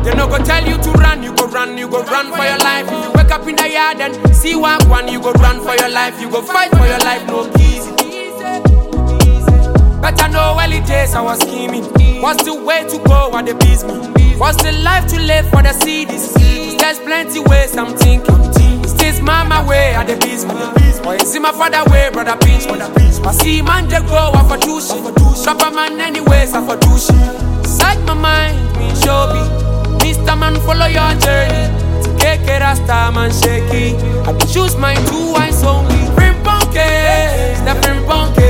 They no go tell you to run, you go run for your life. If you wake up in the yard and see one, you go run for your life. You go fight for your life, no easy. Better know early days I was scheming. What's the way to go at the business? What's the life to live for the cities? There's plenty ways I'm thinking. Is this mama way at the business? Or is it my father way, brother pinch me? I see man they go off for douche. Drop a man anyways I for douche. Side my mind, me show me. Mr. Man follow your journey. Take it rasta man shaky. I choose my two eyes only. Frim punky, the frim punky.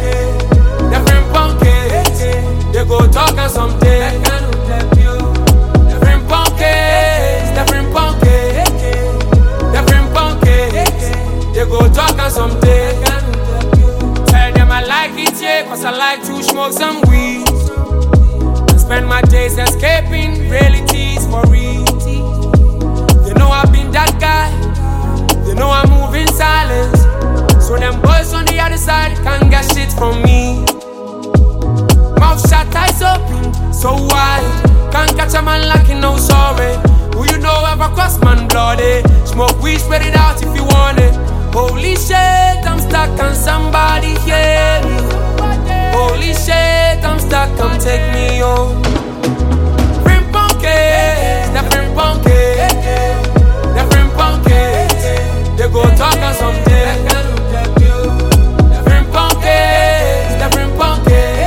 They go talk and someday the frim punkies, the frim punkies, the frim punkies. They go talk and someday tell them I like it, yeah, cause I like to smoke some weed and spend my days escaping realities for real. They know I've been that guy, they know I move in silence. So them boys on the other side can't get shit from me. Mouth shut, eyes open, so wide. Can't catch a man like no sorry. Who you know ever cross man bloody? Smoke weed, spread it out if you want it. Holy shit, I'm stuck, can somebody hear me? Holy shit, I'm stuck, come take me home. Frim punkies, the frim punkies, the frim punkies. They go talk and someday. The frim punkies, the frim punkies.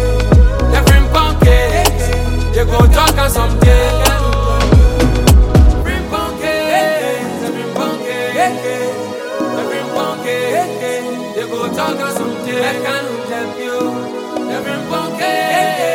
They go talk and someday. Frim punkies, the frim punkies, the frim punkies. They go talk and someday. I can't help you. The frim punkies.